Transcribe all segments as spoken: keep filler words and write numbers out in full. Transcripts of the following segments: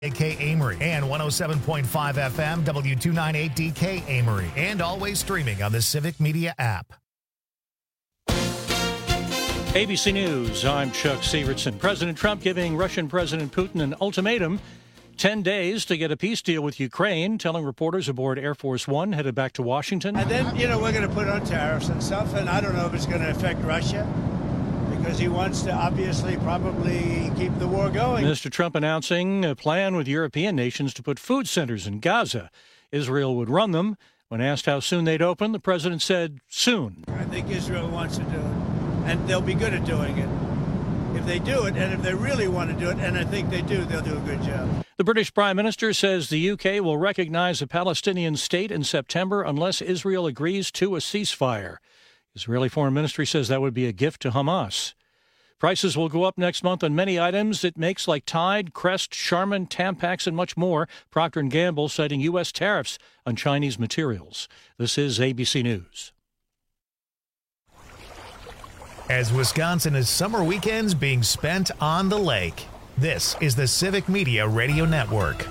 K Amory and one oh seven point five F M W two ninety-eight D K Amory, and always streaming on the Civic Media app. A B C News, I'm Chuck Severson. President Trump giving Russian President Putin an ultimatum, ten days to get a peace deal with Ukraine, telling reporters aboard Air Force One headed back to Washington. And then, you know, we're going to put on tariffs and stuff, and I don't know if it's going to affect Russia, because he wants to obviously probably keep the war going. Mister Trump announcing a plan with European nations to put food centers in Gaza. Israel would run them. When asked how soon they'd open, the president said soon. I think Israel wants to do it, and they'll be good at doing it. If they do it, and if they really want to do it, and I think they do, they'll do a good job. The British Prime Minister says the U K will recognize a Palestinian state in September unless Israel agrees to a ceasefire. Israeli Foreign Ministry says that would be a gift to Hamas. Prices will go up next month on many items it makes, like Tide, Crest, Charmin, Tampax, and much more. Procter and Gamble citing U S tariffs on Chinese materials. This is A B C News. As Wisconsin is summer weekends being spent on the lake, this is the Civic Media Radio Network.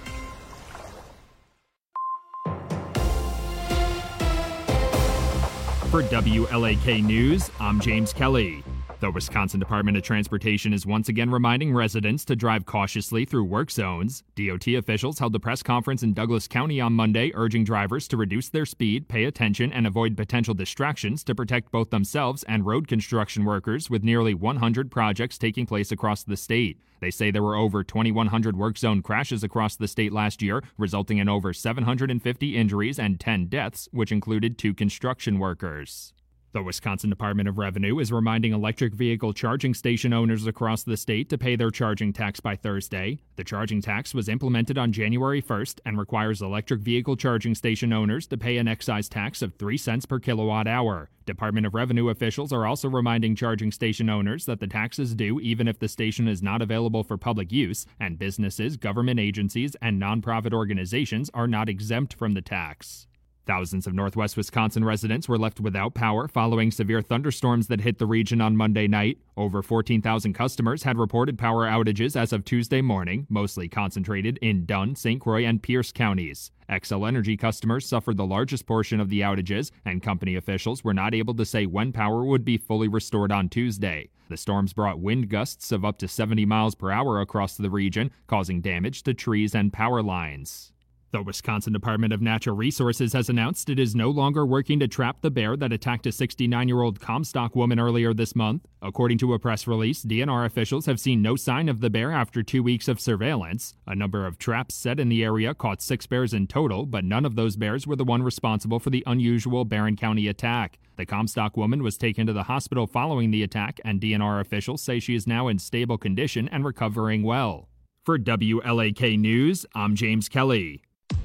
For W L A K News, I'm James Kelly. The Wisconsin Department of Transportation is once again reminding residents to drive cautiously through work zones. D O T officials held a press conference in Douglas County on Monday, urging drivers to reduce their speed, pay attention, and avoid potential distractions to protect both themselves and road construction workers, with nearly one hundred projects taking place across the state. They say there were over twenty-one hundred work zone crashes across the state last year, resulting in over seven hundred fifty injuries and ten deaths, which included two construction workers. The Wisconsin Department of Revenue is reminding electric vehicle charging station owners across the state to pay their charging tax by Thursday. The charging tax was implemented on January first and requires electric vehicle charging station owners to pay an excise tax of three cents per kilowatt hour. Department of Revenue officials are also reminding charging station owners that the tax is due even if the station is not available for public use, and businesses, government agencies, and nonprofit organizations are not exempt from the tax. Thousands of northwest Wisconsin residents were left without power following severe thunderstorms that hit the region on Monday night. Over fourteen thousand customers had reported power outages as of Tuesday morning, mostly concentrated in Dunn, Saint Croix, and Pierce counties. Xcel Energy customers suffered the largest portion of the outages, and company officials were not able to say when power would be fully restored on Tuesday. The storms brought wind gusts of up to seventy miles per hour across the region, causing damage to trees and power lines. The Wisconsin Department of Natural Resources has announced it is no longer working to trap the bear that attacked a sixty-nine-year-old Comstock woman earlier this month. According to a press release, D N R officials have seen no sign of the bear after two weeks of surveillance. A number of traps set in the area caught six bears in total, but none of those bears were the one responsible for the unusual Barron County attack. The Comstock woman was taken to the hospital following the attack, and D N R officials say she is now in stable condition and recovering well. For W L A K News, I'm James Kelly.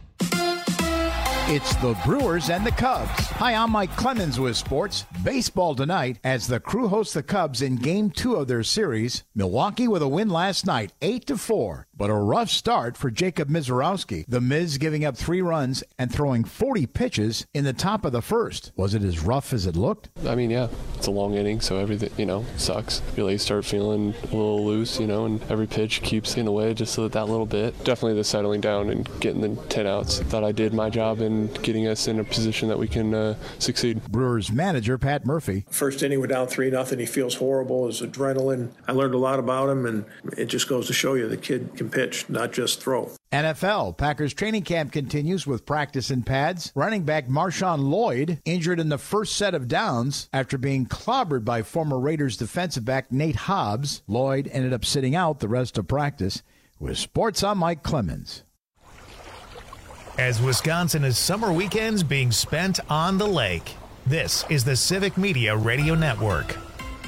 It's the Brewers and the Cubs. Hi, I'm Mike Clemens with sports. Baseball tonight as the Crew hosts the Cubs in Game two of their series. Milwaukee with a win last night, eight to four. But a rough start for Jacob Misiorowski. The Miz giving up three runs and throwing forty pitches in the top of the first. Was it as rough as it looked? I mean, yeah, it's a long inning, so everything, you know, sucks. You really start feeling a little loose, you know, and every pitch keeps in the way just so that, that little bit. Definitely the settling down and getting the ten outs. Thought I did my job in getting us in a position that we can uh, succeed. Brewers manager Pat Murphy. First inning, we're down three nothing. He feels horrible. His adrenaline. I learned a lot about him, and it just goes to show you the kid can pitch, not just throw. N F L, Packers training camp continues with practice in pads. Running back Marshawn Lloyd injured in the first set of downs after being clobbered by former Raiders defensive back Nate Hobbs. Lloyd ended up sitting out the rest of practice. With sports, I'm Mike Clemens. As Wisconsin is summer weekends being spent on the lake, this is the Civic Media Radio Network.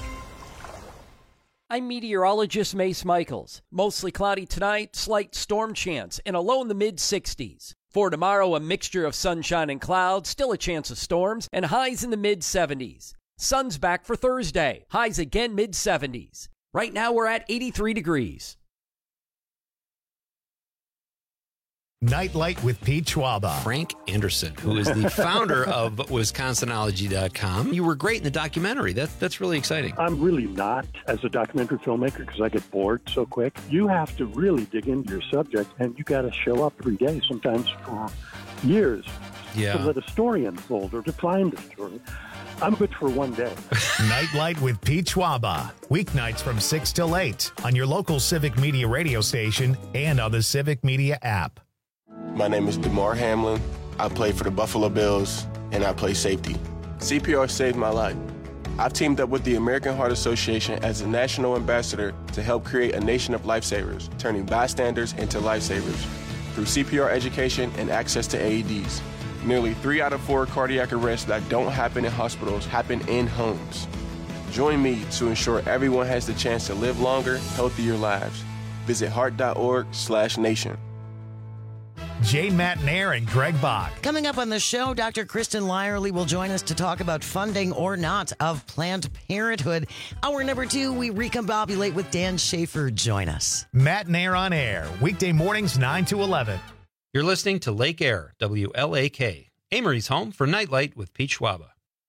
I'm meteorologist Mace Michaels. Mostly cloudy tonight, slight storm chance, and a low in the mid-sixties. For tomorrow, a mixture of sunshine and clouds, still a chance of storms, and highs in the mid-seventies. Sun's back for Thursday, highs again mid-seventies. Right now, we're at eighty-three degrees. Nightlight with Pete Schwaba. Frank Anderson, who is the founder of Wisconsinology dot com. You were great in the documentary. That, that's really exciting. I'm really not as a documentary filmmaker because I get bored so quick. You have to really dig into your subject, and you got to show up every day, sometimes for years, yeah. to let a story unfold or to find a story. I'm good for one day. Nightlight with Pete Schwaba. Weeknights from six till eight on your local Civic Media radio station and on the Civic Media app. My name is DeMar Hamlin. I play for the Buffalo Bills, and I play safety. C P R saved my life. I've teamed up with the American Heart Association as a national ambassador to help create a nation of lifesavers, turning bystanders into lifesavers through C P R education and access to A E Ds. Nearly three out of four cardiac arrests that don't happen in hospitals happen in homes. Join me to ensure everyone has the chance to live longer, healthier lives. Visit heart.org slash nation. Jane Matnair and Greg Bach. Coming up on the show, Doctor Kristen Lyerly will join us to talk about funding or not of Planned Parenthood. Hour number two, we recombobulate with Dan Schaefer. Join us. Matnair on air, weekday mornings nine to eleven. You're listening to Lake Air, W L A K, Amory's home for Nightlight with Pete Schwaba.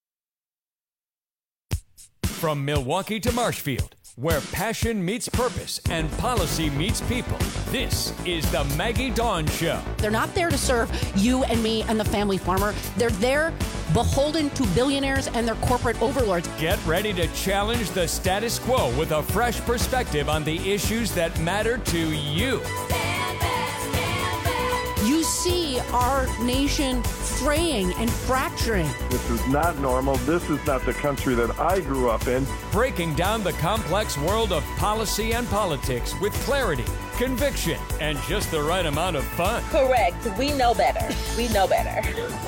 From Milwaukee to Marshfield, where passion meets purpose and policy meets people, this is the Maggie Dawn Show. They're not there to serve you and me and the family farmer. They're there beholden to billionaires and their corporate overlords. Get ready to challenge the status quo with a fresh perspective on the issues that matter to you. You see our nation fraying and fracturing. This is not normal. This is not the country that I grew up in. Breaking down the complex world of policy and politics with clarity, conviction, and just the right amount of fun. Correct. We know better. We know better.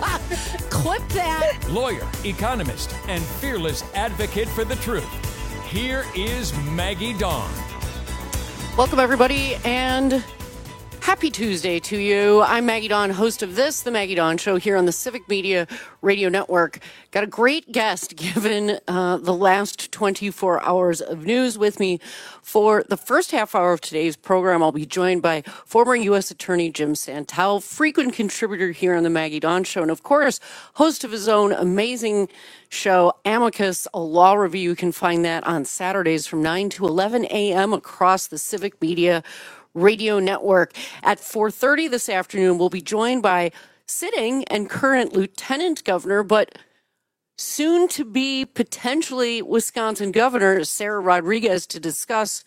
Clip that. Lawyer, economist, and fearless advocate for the truth. Here is Maggie Dawn. Welcome, everybody, and happy Tuesday to you. I'm Maggie Dawn, host of this, The Maggie Dawn Show, here on the Civic Media Radio Network. Got a great guest given uh, the last twenty-four hours of news with me. For the first half hour of today's program, I'll be joined by former U S Attorney Jim Santel, frequent contributor here on The Maggie Dawn Show, and of course, host of his own amazing show, Amicus, a law review. You can find that on Saturdays from nine to eleven a.m. across the Civic Media Radio Network. At four thirty this afternoon, we'll be joined by sitting and current Lieutenant Governor, but soon to be potentially Wisconsin Governor Sarah Rodriguez to discuss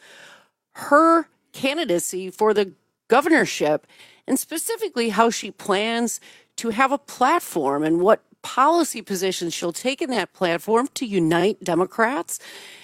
her candidacy for the governorship and specifically how she plans to have a platform and what policy positions she'll take in that platform to unite Democrats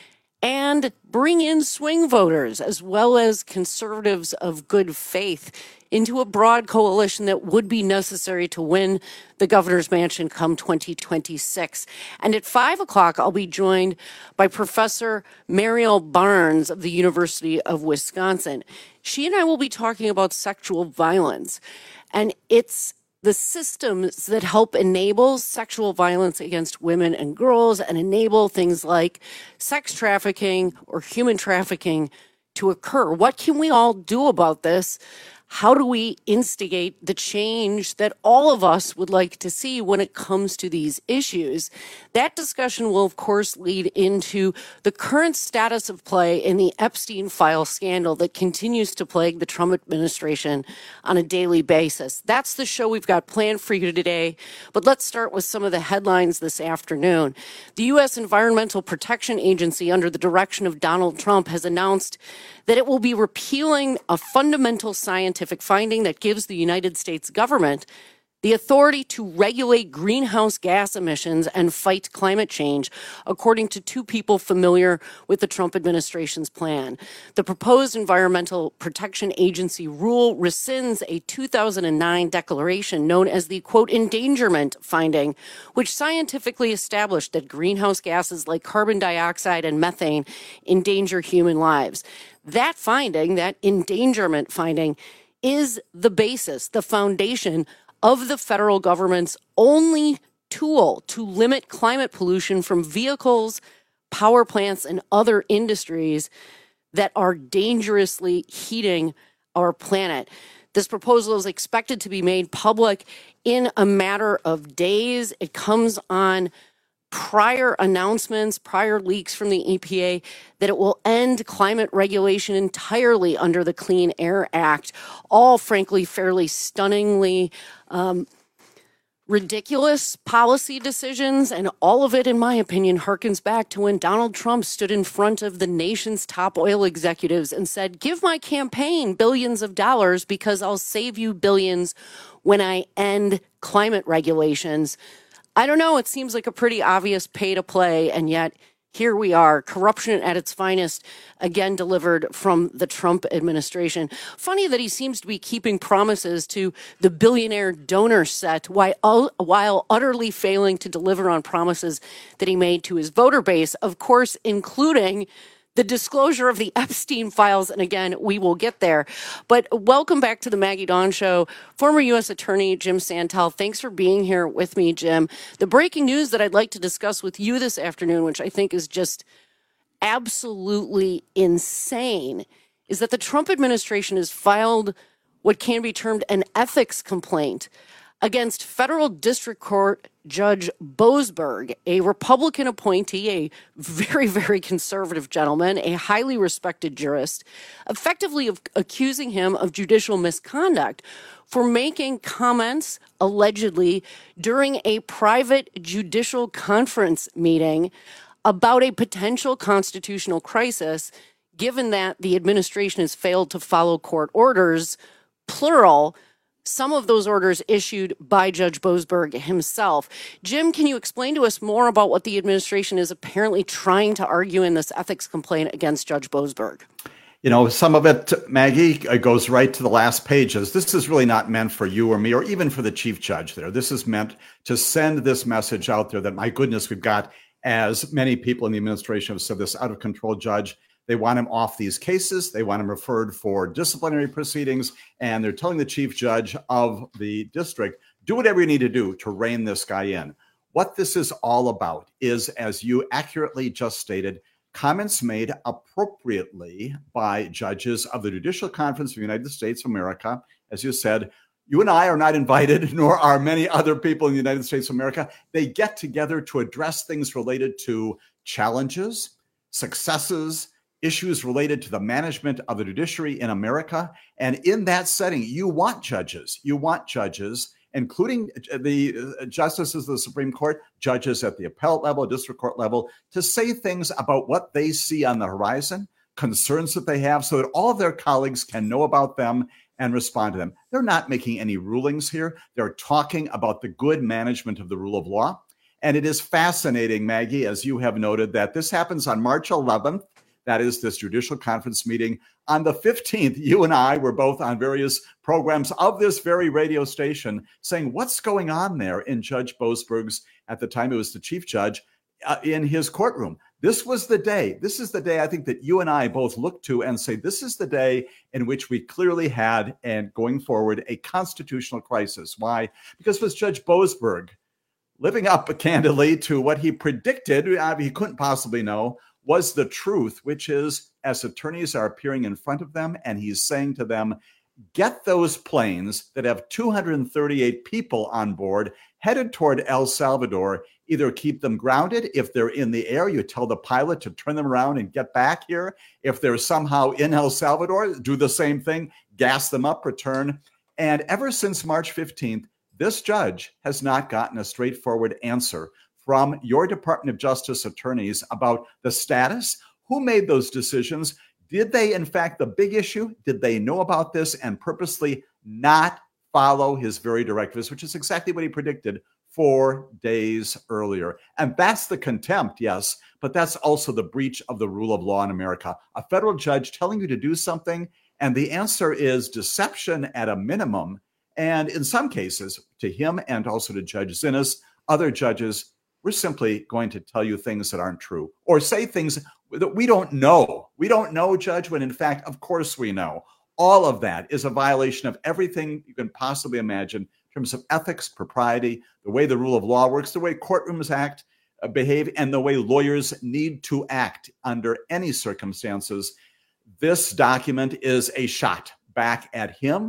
and bring in swing voters as well as conservatives of good faith into a broad coalition that would be necessary to win the governor's mansion come twenty twenty-six. And at five o'clock, I'll be joined by Professor Mariel Barnes of the University of Wisconsin. She and I will be talking about sexual violence, and it's the systems that help enable sexual violence against women and girls and enable things like sex trafficking or human trafficking to occur. What can we all do about this? How do we instigate the change that all of us would like to see when it comes to these issues? That discussion will, of course, lead into the current status of play in the Epstein file scandal that continues to plague the Trump administration on a daily basis. That's the show we've got planned for you today. But let's start with some of the headlines this afternoon. The U S Environmental Protection Agency, under the direction of Donald Trump, has announced that it will be repealing a fundamental scientific finding that gives the United States government the authority to regulate greenhouse gas emissions and fight climate change, according to two people familiar with the Trump administration's plan. The proposed Environmental Protection Agency rule rescinds a two thousand nine declaration known as the, quote, endangerment finding, which scientifically established that greenhouse gases like carbon dioxide and methane endanger human lives. That finding, that endangerment finding, is the basis, the foundation of the federal government's only tool to limit climate pollution from vehicles, power plants, and other industries that are dangerously heating our planet. This proposal is expected to be made public in a matter of days. It comes on prior announcements, prior leaks from the E P A that it will end climate regulation entirely under the Clean Air Act. All, frankly, fairly stunningly um, ridiculous policy decisions, and all of it, in my opinion, harkens back to when Donald Trump stood in front of the nation's top oil executives and said, give my campaign billions of dollars because I'll save you billions when I end climate regulations. I don't know. It seems like a pretty obvious pay to play, and yet here we are, corruption at its finest, again delivered from the Trump administration. Funny that he seems to be keeping promises to the billionaire donor set while, while utterly failing to deliver on promises that he made to his voter base, of course, including the disclosure of the Epstein files. And again, we will get there. But welcome back to the Maggie Dawn Show. Former U S Attorney Jim Santel, thanks for being here with me, Jim. The breaking news that I'd like to discuss with you this afternoon, which I think is just absolutely insane, is that the Trump administration has filed what can be termed an ethics complaint against federal district court Judge Boasberg, a Republican appointee, a very, very conservative gentleman, a highly respected jurist, effectively of accusing him of judicial misconduct for making comments, allegedly, during a private judicial conference meeting about a potential constitutional crisis, given that the administration has failed to follow court orders, plural, some of those orders issued by Judge Boasberg himself. Jim, can you explain to us more about what the administration is apparently trying to argue in this ethics complaint against Judge Boasberg? You know, some of it, Maggie, goes right to the last pages. This is really not meant for you or me or even for the chief judge there. This is meant to send this message out there that, my goodness, we've got, as many people in the administration have said, this out of control judge. They want him off these cases. They want him referred for disciplinary proceedings. And they're telling the chief judge of the district, do whatever you need to do to rein this guy in. What this is all about is, as you accurately just stated, comments made appropriately by judges of the Judicial Conference of the United States of America. As you said, you and I are not invited, nor are many other people in the United States of America. They get together to address things related to challenges, successes, issues related to the management of the judiciary in America. And in that setting, you want judges. You want judges, including the justices of the Supreme Court, judges at the appellate level, district court level, to say things about what they see on the horizon, concerns that they have, so that all of their colleagues can know about them and respond to them. They're not making any rulings here. They're talking about the good management of the rule of law. And it is fascinating, Maggie, as you have noted, that this happens on March eleventh. That is this judicial conference meeting. On the fifteenth, you and I were both on various programs of this very radio station saying, what's going on there in Judge Boasberg's, at the time it was the chief judge, uh, in his courtroom. This was the day. This is the day I think that you and I both look to and say, this is the day in which we clearly had, and going forward, a constitutional crisis. Why? Because it was Judge Boasberg living up candidly to what he predicted, uh, he couldn't possibly know, was the truth, which is, as attorneys are appearing in front of them, and he's saying to them, get those planes that have two hundred thirty-eight people on board headed toward El Salvador, either keep them grounded. If they're in the air, you tell the pilot to turn them around and get back here. If they're somehow in El Salvador, do the same thing, gas them up, return. And ever since March fifteenth, this judge has not gotten a straightforward answer from your Department of Justice attorneys about the status, who made those decisions. Did they, in fact, the big issue, did they know about this and purposely not follow his very directives, which is exactly what he predicted four days earlier? And that's the contempt, yes, but that's also the breach of the rule of law in America. A federal judge telling you to do something, and the answer is deception at a minimum. And in some cases, to him and also to Judge Zinnes, other judges, we're simply going to tell you things that aren't true or say things that we don't know. We don't know, Judge, when in fact, of course we know. All of that is a violation of everything you can possibly imagine in terms of ethics, propriety, the way the rule of law works, the way courtrooms act, uh, behave, and the way lawyers need to act under any circumstances. This document is a shot back at him,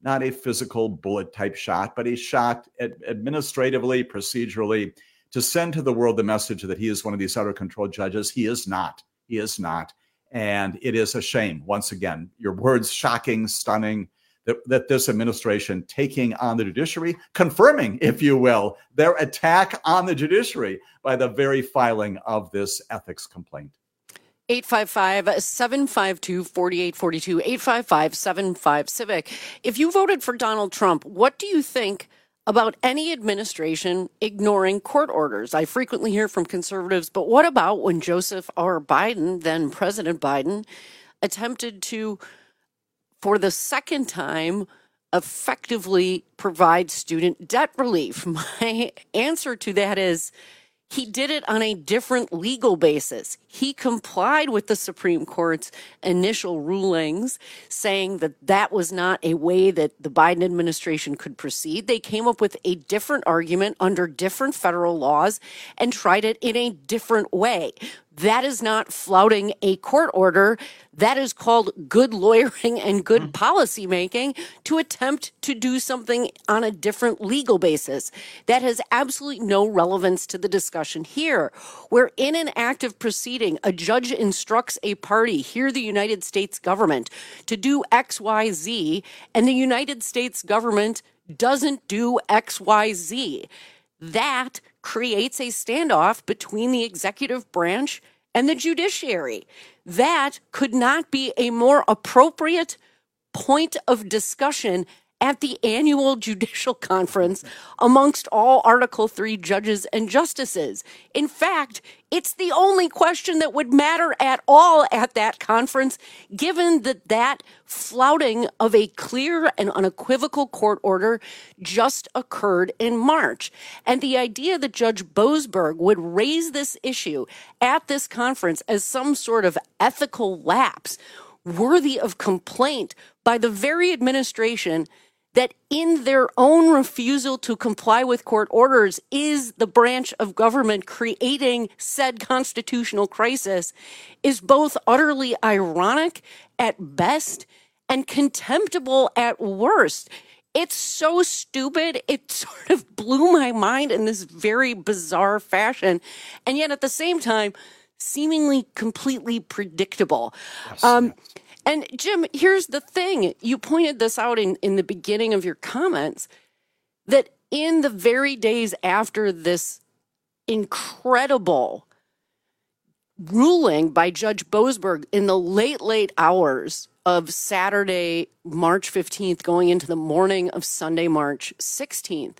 not a physical bullet type shot, but a shot ad- administratively, procedurally, to send to the world the message that he is one of these out of control judges. He is not. He is not. And it is a shame. Once again, your words, shocking, stunning, that, that this administration taking on the judiciary, confirming, if you will, their attack on the judiciary by the very filing of this ethics complaint. eight five five, seven five two, four eight four two, eight five five, seven five Civic. If you voted for Donald Trump, what do you think about any administration ignoring court orders? I frequently hear from conservatives, but what about when Joseph R. Biden, then President Biden, attempted to, for the second time, effectively provide student debt relief? My answer to that is he did it on a different legal basis. He complied with the Supreme Court's initial rulings, saying that that was not a way that the Biden administration could proceed. They came up with a different argument under different federal laws and tried it in a different way. That is not flouting a court order. That is called good lawyering and good mm. policy making to attempt to do something on a different legal basis. That has absolutely no relevance to the discussion here, where in an active proceeding, a judge instructs a party, here the United States government, to do X, Y, Z, and the United States government doesn't do X, Y, Z. That creates a standoff between the executive branch and the judiciary. That could not be a more appropriate point of discussion at the annual judicial conference amongst all Article three judges and justices. In fact, it's the only question that would matter at all at that conference, given that that flouting of a clear and unequivocal court order just occurred in March. And the idea that Judge Boasberg would raise this issue at this conference as some sort of ethical lapse worthy of complaint by the very administration that in their own refusal to comply with court orders is the branch of government creating said constitutional crisis is both utterly ironic at best and contemptible at worst. It's so stupid. It sort of blew my mind in this very bizarre fashion. And yet at the same time, seemingly completely predictable. Yes, um, yes. And Jim, here's the thing. You pointed this out in, in the beginning of your comments, that in the very days after this incredible ruling by Judge Boasberg in the late, late hours of Saturday, March fifteenth, going into the morning of Sunday, March sixteenth,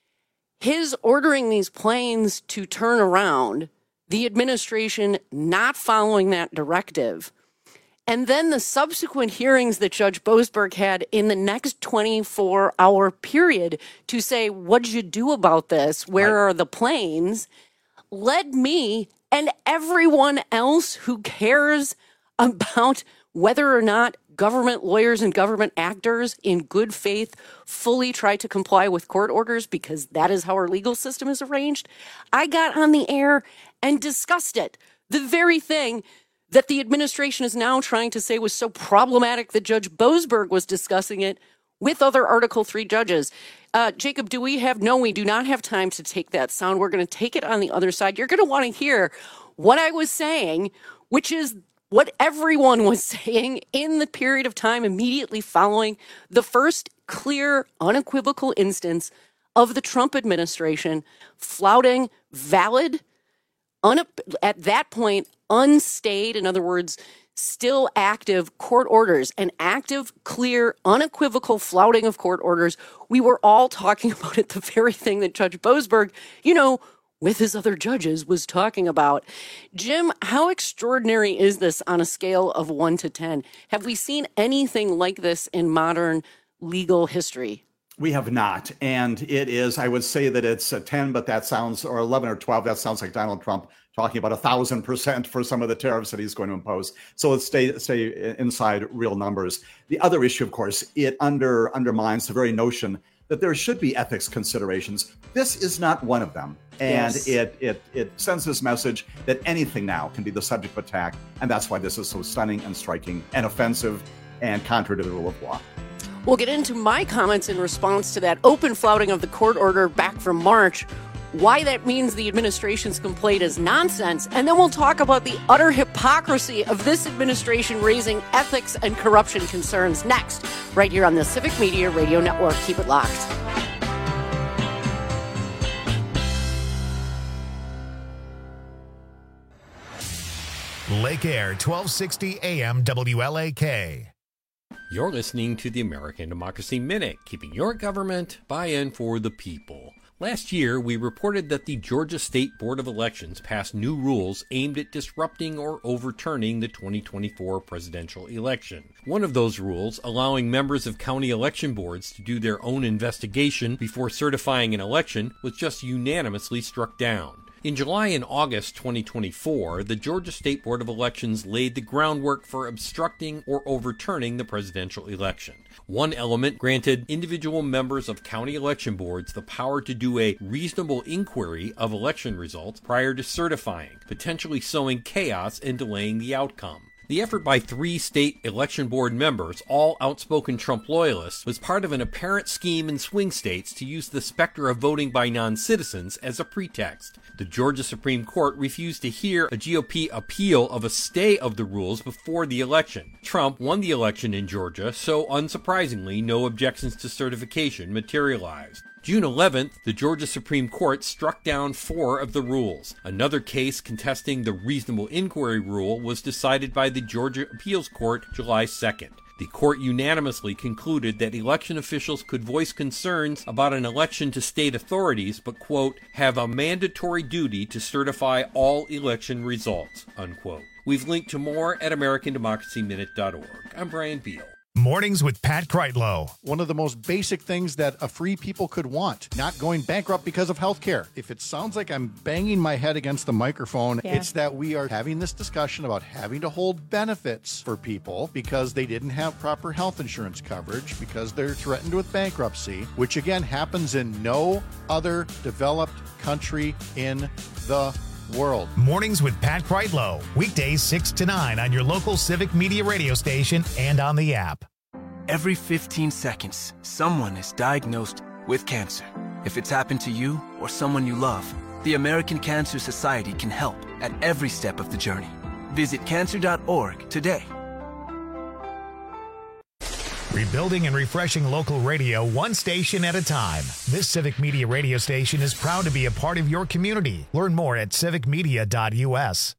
his ordering these planes to turn around, the administration not following that directive, and then the subsequent hearings that Judge Boasberg had in the next twenty-four hour period to say, what'd you do about this? Where right. are the planes? Led me and everyone else who cares about whether or not government lawyers and government actors in good faith fully try to comply with court orders, because that is how our legal system is arranged. I got on the air and discussed it. The very thing that the administration is now trying to say was so problematic that Judge Boasberg was discussing it with other Article three judges. Uh, Jacob, do we have? No, we do not have time to take that sound. We're going to take it on the other side. You're going to want to hear what I was saying, which is what everyone was saying in the period of time immediately following the first clear, unequivocal instance of the Trump administration flouting valid, un- at that point, unstayed, in other words, still active court orders, an active, clear, unequivocal flouting of court orders. We were all talking about it, the very thing that Judge Boasberg, you know, with his other judges, was talking about. Jim, how extraordinary is this on a scale of one to ten? Have we seen anything like this in modern legal history? We have not. And it is, I would say that it's a ten, but that sounds, or eleven or twelve, that sounds like Donald Trump talking about a thousand percent for some of the tariffs that he's going to impose. So let's stay stay inside real numbers. The other issue, of course, it under undermines the very notion that there should be ethics considerations. This is not one of them. And yes. it, it it sends this message that anything now can be the subject of attack. And that's why this is so stunning and striking and offensive and contrary to the rule of law. We'll get into my comments in response to that open flouting of the court order back from March, why that means the administration's complaint is nonsense, and then we'll talk about the utter hypocrisy of this administration raising ethics and corruption concerns next, right here on the Civic Media Radio Network. Keep it locked. Lake Air, twelve sixty A M W L A K. You're listening to the American Democracy Minute, keeping your government buy-in for the people. Last year, we reported that the Georgia State Board of Elections passed new rules aimed at disrupting or overturning the twenty twenty-four presidential election. One of those rules, allowing members of county election boards to do their own investigation before certifying an election, was just unanimously struck down. In July and August twenty twenty-four, the Georgia State Board of Elections laid the groundwork for obstructing or overturning the presidential election. One element granted individual members of county election boards the power to do a reasonable inquiry of election results prior to certifying, potentially sowing chaos and delaying the outcome. The effort by three state election board members, all outspoken Trump loyalists, was part of an apparent scheme in swing states to use the specter of voting by non-citizens as a pretext. The Georgia Supreme Court refused to hear a G O P appeal of a stay of the rules before the election. Trump won the election in Georgia, so unsurprisingly, no objections to certification materialized. June eleventh, the Georgia Supreme Court struck down four of the rules. Another case contesting the reasonable inquiry rule was decided by the Georgia Appeals Court July second. The court unanimously concluded that election officials could voice concerns about an election to state authorities, but, quote, have a mandatory duty to certify all election results, unquote. We've linked to more at American Democracy Minute dot org. I'm Brian Beal. Mornings with Pat Kreitlow. One of the most basic things that a free people could want, not going bankrupt because of health care. If it sounds like I'm banging my head against the microphone, yeah. It's that we are having this discussion about having to hold benefits for people because they didn't have proper health insurance coverage, because they're threatened with bankruptcy, which again happens in no other developed country in the world. Mornings with Pat Kreitlow. Weekdays six to nine on your local Civic Media radio station and on the app. Every fifteen seconds, someone is diagnosed with cancer. If it's happened to you or someone you love, the American Cancer Society can help at every step of the journey. Visit cancer dot org today. Rebuilding and refreshing local radio one station at a time. This Civic Media radio station is proud to be a part of your community. Learn more at civic media dot u s.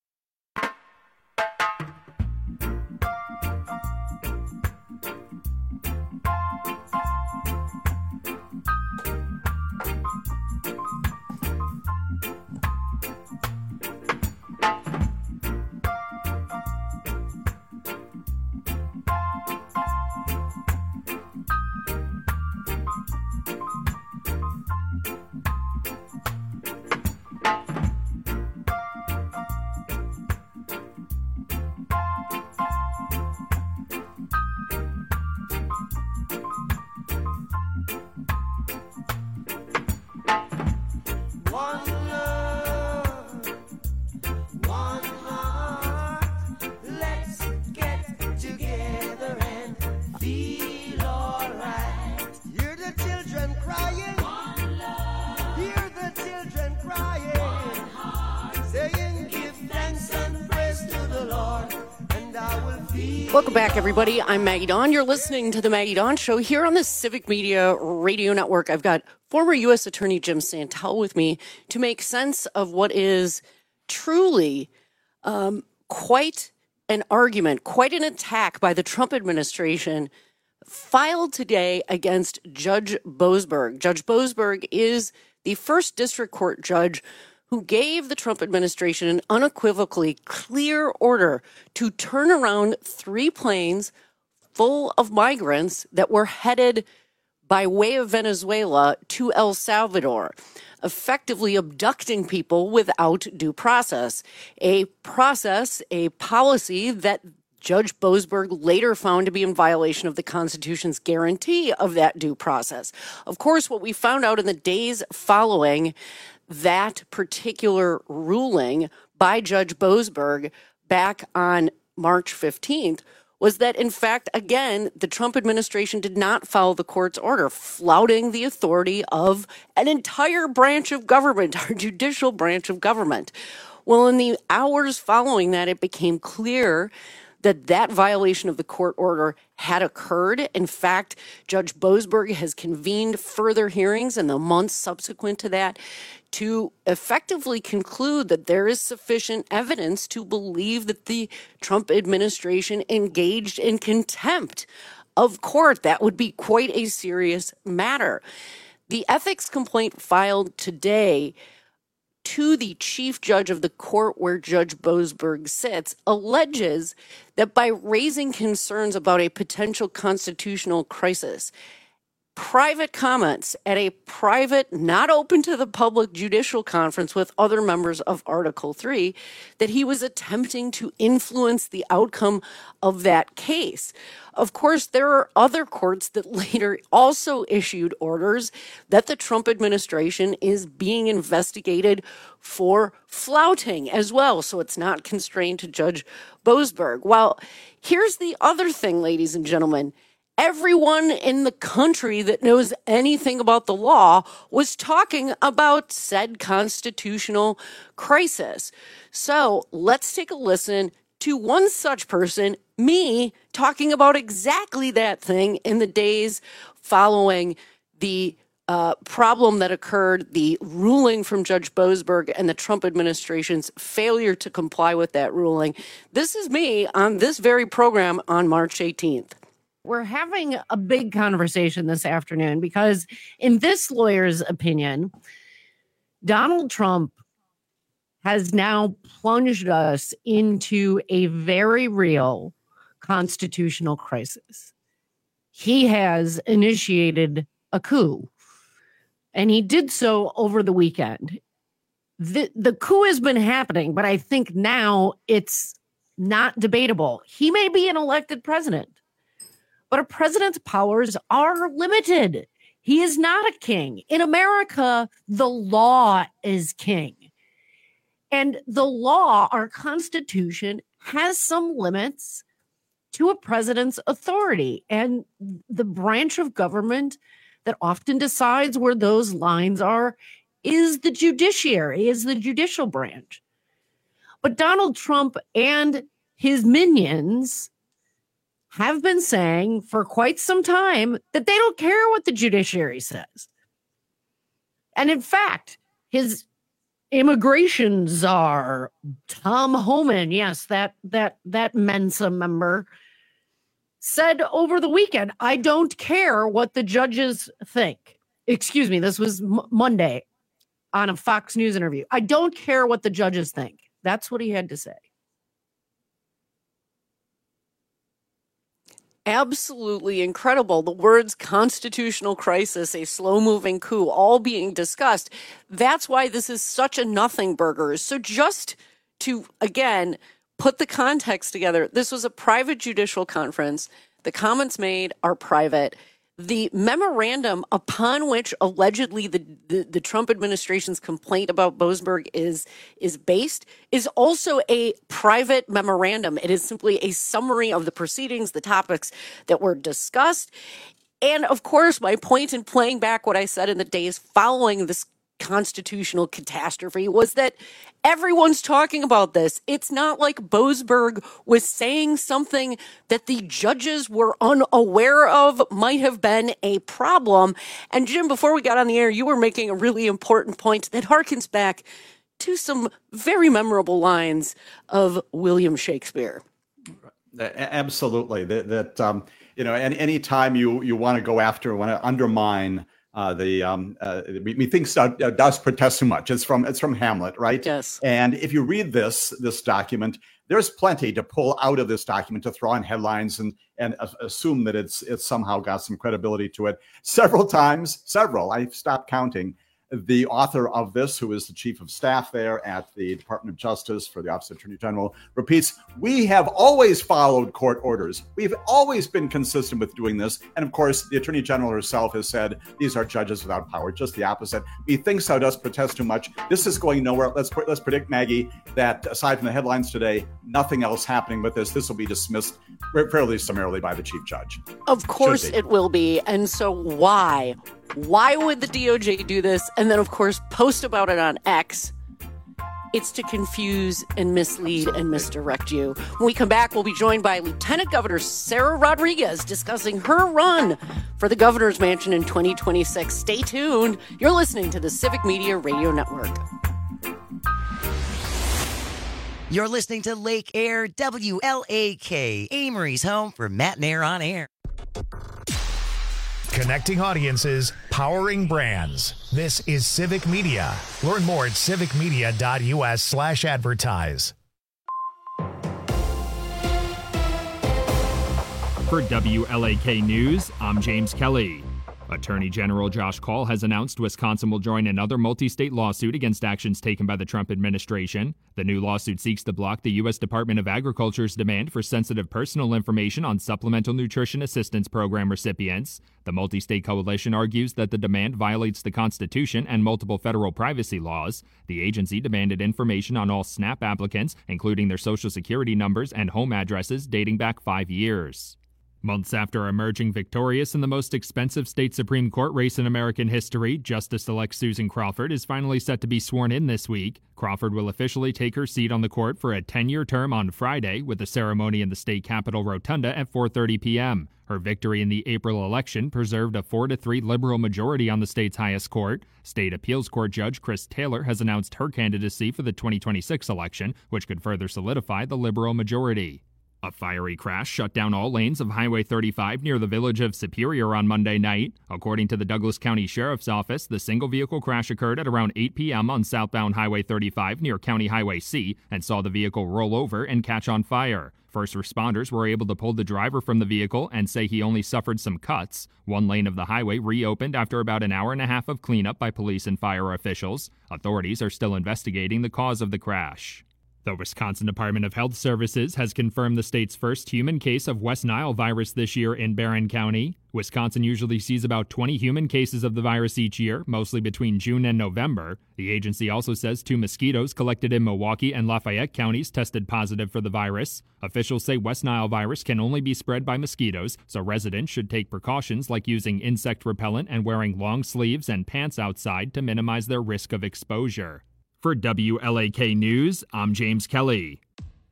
Welcome back, everybody. I'm Maggie Dawn. You're listening to The Maggie Dawn Show here on the Civic Media Radio Network. I've got former U S Attorney Jim Santel with me to make sense of what is truly um, quite an argument, quite an attack by the Trump administration filed today against Judge Boasberg. Judge Boasberg is the first district court judge who gave the Trump administration an unequivocally clear order to turn around three planes full of migrants that were headed by way of Venezuela to El Salvador, effectively abducting people without due process. A process, a policy that Judge Boasberg later found to be in violation of the Constitution's guarantee of that due process. Of course, what we found out in the days following that particular ruling by Judge Boasberg back on March fifteenth was that, in fact, again, the Trump administration did not follow the court's order, flouting the authority of an entire branch of government, our judicial branch of government. Well, in the hours following that, it became clear that that violation of the court order had occurred. In fact, Judge Boasberg has convened further hearings in the months subsequent to that to effectively conclude that there is sufficient evidence to believe that the Trump administration engaged in contempt of court. That would be quite a serious matter. The ethics complaint filed today to the chief judge of the court where Judge Boasberg sits alleges that by raising concerns about a potential constitutional crisis, private comments at a private, not open to the public judicial conference with other members of Article three, that he was attempting to influence the outcome of that case. Of course, there are other courts that later also issued orders that the Trump administration is being investigated for flouting as well. So it's not constrained to Judge Boasberg. Well, here's the other thing, ladies and gentlemen. Everyone in the country that knows anything about the law was talking about said constitutional crisis. So let's take a listen to one such person, me, talking about exactly that thing in the days following the uh, problem that occurred, the ruling from Judge Boasberg and the Trump administration's failure to comply with that ruling. This is me on this very program on March eighteenth. We're having a big conversation this afternoon because in this lawyer's opinion, Donald Trump has now plunged us into a very real constitutional crisis. He has initiated a coup, and he did so over the weekend. The, the coup has been happening, but I think now it's not debatable. He may be an elected president, but a president's powers are limited. He is not a king. In America, the law is king. And the law, our Constitution, has some limits to a president's authority. And the branch of government that often decides where those lines are is the judiciary, is the judicial branch. But Donald Trump and his minions have been saying for quite some time that they don't care what the judiciary says. And in fact, his immigration czar, Tom Homan, yes, that that that Mensa member, said over the weekend, I don't care what the judges think. Excuse me, this was M- Monday on a Fox News interview. I don't care what the judges think. That's what he had to say. Absolutely incredible. The words constitutional crisis, a slow-moving coup, all being discussed. That's why this is such a nothing burger. So just to, again, put the context together, this was a private judicial conference. The comments made are private. The memorandum upon which allegedly the, the, the Trump administration's complaint about Boasberg is, is based is also a private memorandum. It is simply a summary of the proceedings, the topics that were discussed. And of course, my point in playing back what I said in the days following this constitutional catastrophe was that everyone's talking about this. It's not like Boasberg was saying something that the judges were unaware of might have been a problem. And Jim, before we got on the air, you were making a really important point that harkens back to some very memorable lines of William Shakespeare. Absolutely. That, that um, you know, and any time you, you want to go after, want to undermine Uh, the um, uh, methinks uh, does protest too much. It's from it's from Hamlet, right? Yes. And if you read this this document, there's plenty to pull out of this document to throw on headlines and and uh, assume that it's it's somehow got some credibility to it. Several times, several, I stopped counting. the author of this, who is the chief of staff there at the Department of Justice for the Office of Attorney General, repeats, we have always followed court orders. We've always been consistent with doing this. And of course, the Attorney General herself has said, these are judges without power, just the opposite. Methinks thou dost protest too much. This is going nowhere. Let's, let's predict, Maggie, that aside from the headlines today, nothing else happening with this. This will be dismissed fairly summarily by the chief judge. Of course it will be. And so why? Why would the D O J do this? And then, of course, post about it on X. It's to confuse and mislead Absolutely. and misdirect you. When we come back, we'll be joined by Lieutenant Governor Sarah Rodriguez discussing her run for the governor's mansion in twenty twenty-six. Stay tuned. You're listening to the Civic Media Radio Network. You're listening to Lake Air W L A K, Amory's home for Matt and Air on Air. Connecting audiences, powering brands. This is Civic Media. Learn more at civicmedia.us slash advertise. For W L A K News, I'm James Kelly. Attorney General Josh Kaul has announced Wisconsin will join another multi-state lawsuit against actions taken by the Trump administration. The new lawsuit seeks to block the U S Department of Agriculture's demand for sensitive personal information on Supplemental Nutrition Assistance Program recipients. The multi-state coalition argues that the demand violates the Constitution and multiple federal privacy laws. The agency demanded information on all SNAP applicants, including their Social Security numbers and home addresses dating back five years. Months after emerging victorious in the most expensive state Supreme Court race in American history, Justice-elect Susan Crawford is finally set to be sworn in this week. Crawford will officially take her seat on the court for a ten-year term on Friday, with a ceremony in the state capitol rotunda at four thirty p.m. Her victory in the April election preserved a four to three liberal majority on the state's highest court. State Appeals Court Judge Chris Taylor has announced her candidacy for the twenty twenty-six election, which could further solidify the liberal majority. A fiery crash shut down all lanes of Highway thirty-five near the village of Superior on Monday night. According to the Douglas County Sheriff's Office, the single-vehicle crash occurred at around eight p.m. on southbound Highway thirty-five near County Highway C and saw the vehicle roll over and catch on fire. First responders were able to pull the driver from the vehicle and say he only suffered some cuts. One lane of the highway reopened after about an hour and a half of cleanup by police and fire officials. Authorities are still investigating the cause of the crash. The Wisconsin Department of Health Services has confirmed the state's first human case of West Nile virus this year in Barron County. Wisconsin usually sees about twenty human cases of the virus each year, mostly between June and November. The agency also says two mosquitoes collected in Milwaukee and Lafayette counties tested positive for the virus. Officials say West Nile virus can only be spread by mosquitoes, so residents should take precautions like using insect repellent and wearing long sleeves and pants outside to minimize their risk of exposure. For W L A K News, I'm James Kelly.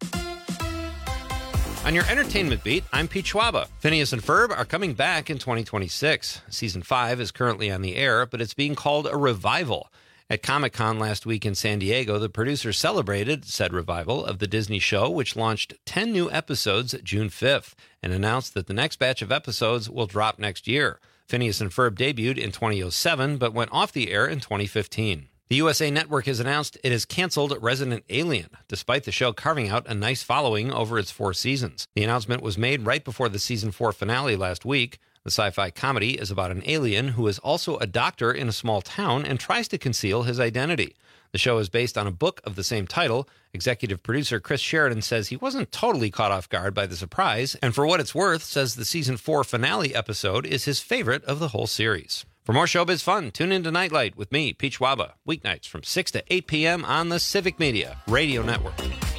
On your entertainment beat, I'm Pete Schwaba. Phineas and Ferb are coming back in twenty twenty-six. Season five is currently on the air, but it's being called a revival. At Comic-Con last week in San Diego, the producers celebrated said revival of the Disney show, which launched ten new episodes June fifth, and announced that the next batch of episodes will drop next year. Phineas and Ferb debuted in two thousand seven, but went off the air in twenty fifteen. The U S A Network has announced it has canceled Resident Alien, despite the show carving out a nice following over its four seasons. The announcement was made right before the season four finale last week. The sci-fi comedy is about an alien who is also a doctor in a small town and tries to conceal his identity. The show is based on a book of the same title. Executive producer Chris Sheridan says he wasn't totally caught off guard by the surprise, and for what it's worth, says the season four finale episode is his favorite of the whole series. For more showbiz fun, tune in to Nightlight with me, Pete Schwaba, weeknights from six to eight p.m. on the Civic Media Radio Network.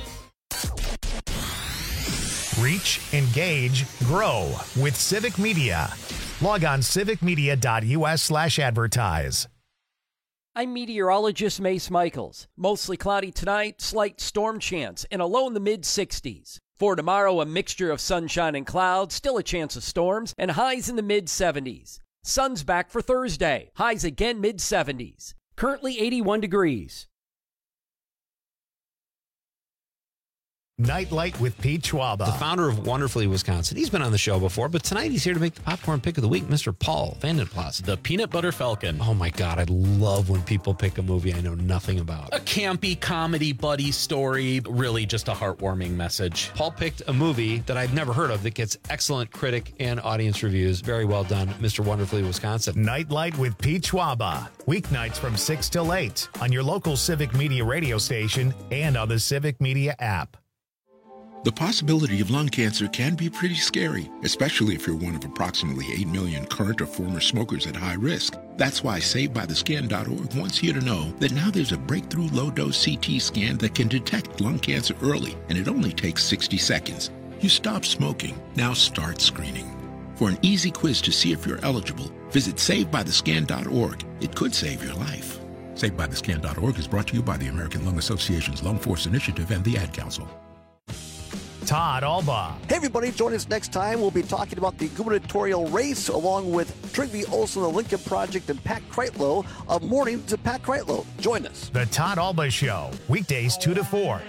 Reach, engage, grow with Civic Media. Log on civicmedia.us slash advertise. I'm meteorologist Mace Michaels. Mostly cloudy tonight, slight storm chance, and a low in the mid sixties. For tomorrow, a mixture of sunshine and clouds, still a chance of storms, and highs in the mid seventies. Sun's back for Thursday. Highs again mid seventies. Currently eighty-one degrees. Nightlight with Pete Schwaba. The founder of Wonderfully Wisconsin. He's been on the show before, but tonight he's here to make the popcorn pick of the week, Mister Paul Vandenplas. The Peanut Butter Falcon. Oh my God, I love when people pick a movie I know nothing about. A campy comedy buddy story, really just a heartwarming message. Paul picked a movie that I've never heard of that gets excellent critic and audience reviews. Very well done, Mister Wonderfully Wisconsin. Nightlight with Pete Schwaba. Weeknights from six till eight on your local Civic Media radio station and on the Civic Media app. The possibility of lung cancer can be pretty scary, especially if you're one of approximately eight million current or former smokers at high risk. That's why Saved By The Scan dot org wants you to know that now there's a breakthrough low-dose C T scan that can detect lung cancer early, and it only takes sixty seconds. You stop smoking, now start screening. For an easy quiz to see if you're eligible, visit Saved By The Scan dot org. It could save your life. Saved By The Scan dot org is brought to you by the American Lung Association's Lung Force Initiative and the Ad Council. Todd Alba. Hey, everybody, join us next time. We'll be talking about the gubernatorial race along with Trygve Olsen, the Lincoln Project, and Pat Kreitlow of Morning to Pat Kreitlow. Join us. The Todd Alba Show, weekdays two to four.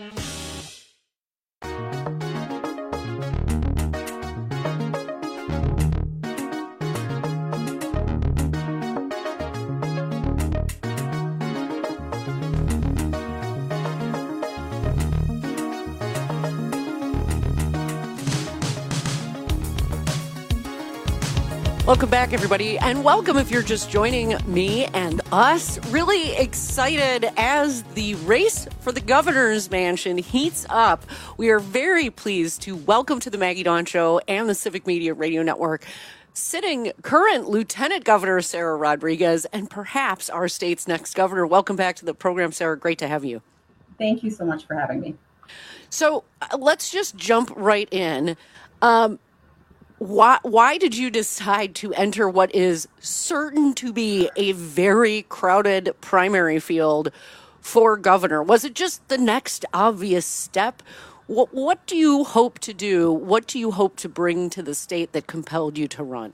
Welcome back, everybody, and welcome if you're just joining me and us. Really excited as the race for the governor's mansion heats up. We are very pleased to welcome to the Maggie Dawn Show and the Civic Media Radio Network sitting current Lieutenant Governor Sarah Rodriguez and perhaps our state's next governor. Welcome back to the program, Sarah. Great to have you. Thank you so much for having me. So uh, let's just jump right in. Um, Why, why did you decide to enter what is certain to be a very crowded primary field for governor? Was it just the next obvious step? What, what do you hope to do? What do you hope to bring to the state that compelled you to run?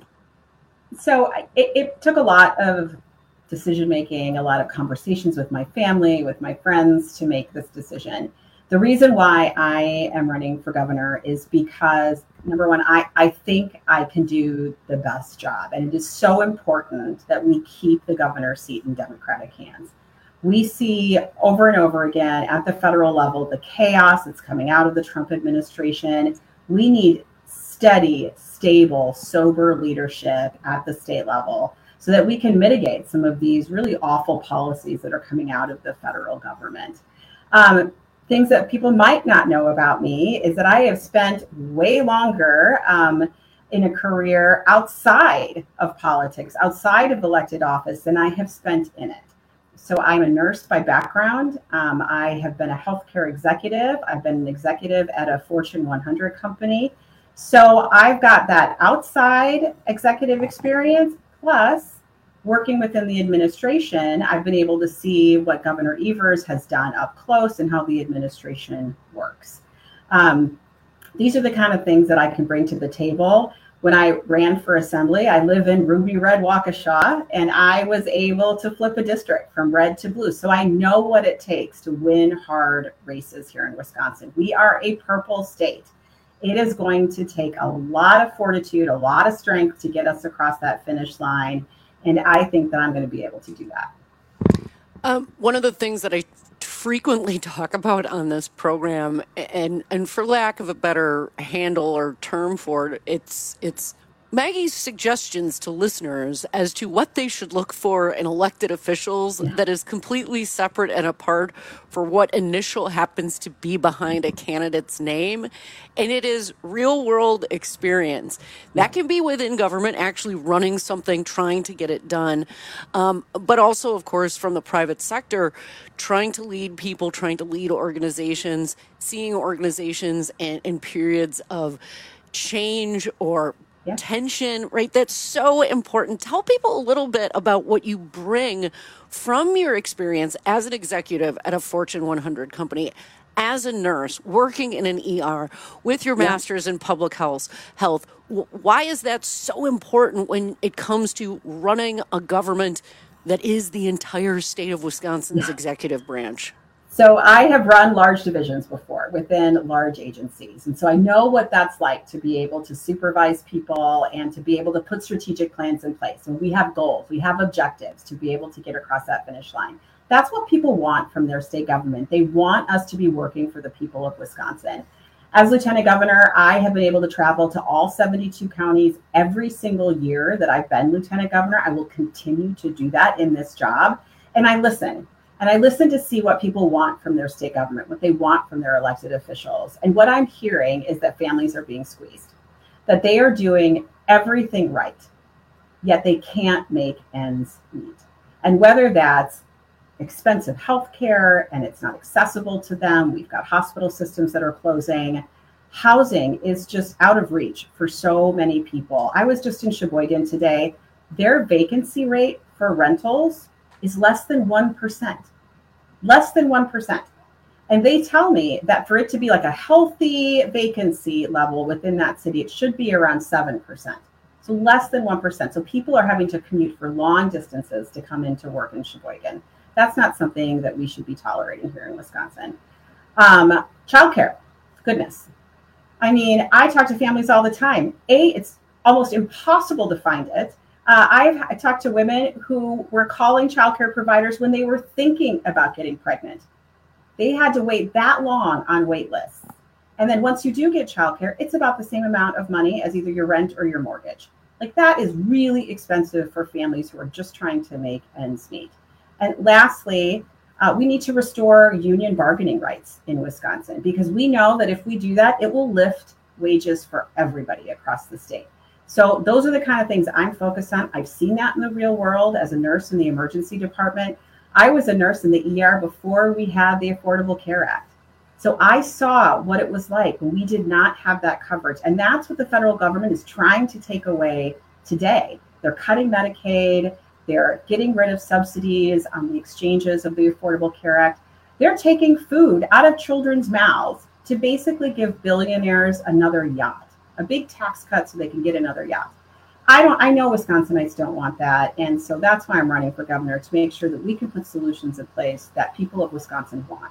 So it, it took a lot of decision making, a lot of conversations with my family, with my friends to make this decision. The reason why I am running for governor is because, number one, I, I think I can do the best job. And it is so important that we keep the governor's seat in Democratic hands. We see over and over again at the federal level the chaos that's coming out of the Trump administration. We need steady, stable, sober leadership at the state level so that we can mitigate some of these really awful policies that are coming out of the federal government. Um, Things that people might not know about me is that I have spent way longer um, in a career outside of politics, outside of elected office, than I have spent in it. So I'm a nurse by background. Um, I have been a healthcare executive. I've been an executive at a Fortune one hundred company. So I've got that outside executive experience, plus working within the administration, I've been able to see what Governor Evers has done up close and how the administration works. Um, these are the kind of things that I can bring to the table. When I ran for assembly, I live in Ruby Red Waukesha, and I was able to flip a district from red to blue. So I know what it takes to win hard races here in Wisconsin. We are a purple state. It is going to take a lot of fortitude, a lot of strength to get us across that finish line. And I think that I'm going to be able to do that. Um, one of the things that I frequently talk about on this program, and and for lack of a better handle or term for it, it's it's Maggie's suggestions to listeners as to what they should look for in elected officials yeah. that is completely separate and apart for what initial happens to be behind a candidate's name. And it is real world experience. That can be within government, actually running something, trying to get it done. Um, but also, of course, from the private sector, trying to lead people, trying to lead organizations, seeing organizations in, in periods of change or Yeah. tension, right? That's so important. Tell people a little bit about what you bring from your experience as an executive at a Fortune one hundred company, as a nurse, working in an E R, with your yeah. master's in public health. Health. Why is that so important when it comes to running a government that is the entire state of Wisconsin's yeah. executive branch? So I have run large divisions before within large agencies. And so I know what that's like to be able to supervise people and to be able to put strategic plans in place. And we have goals, we have objectives to be able to get across that finish line. That's what people want from their state government. They want us to be working for the people of Wisconsin. As Lieutenant Governor, I have been able to travel to all seventy-two counties every single year that I've been Lieutenant Governor. I will continue to do that in this job. And I listen. And I listen to see what people want from their state government, what they want from their elected officials. And what I'm hearing is that families are being squeezed, that they are doing everything right, yet they can't make ends meet. And whether that's expensive health care and it's not accessible to them, we've got hospital systems that are closing, housing is just out of reach for so many people. I was just in Sheboygan today. Their vacancy rate for rentals is less than one percent. Less than one percent. And they tell me that for it to be like a healthy vacancy level within that city, it should be around seven percent. So less than one percent. So people are having to commute for long distances to come into work in Sheboygan. That's not something that we should be tolerating here in Wisconsin. Um, childcare, goodness. I mean, I talk to families all the time. A, it's almost impossible to find it. Uh, I've I talked to women who were calling childcare providers when they were thinking about getting pregnant. They had to wait that long on wait lists. And then once you do get childcare, it's about the same amount of money as either your rent or your mortgage. Like that is really expensive for families who are just trying to make ends meet. And lastly, uh, we need to restore union bargaining rights in Wisconsin, because we know that if we do that, it will lift wages for everybody across the state. So those are the kind of things I'm focused on. I've seen that in the real world as a nurse in the emergency department. I was a nurse in the E R before we had the Affordable Care Act. So I saw what it was like when we did not have that coverage. And that's what the federal government is trying to take away today. They're cutting Medicaid. They're getting rid of subsidies on the exchanges of the Affordable Care Act. They're taking food out of children's mouths to basically give billionaires another yacht. A big tax cut so they can get another yacht. I don't. I know Wisconsinites don't want that, and so that's why I'm running for governor, to make sure that we can put solutions in place that people of Wisconsin want.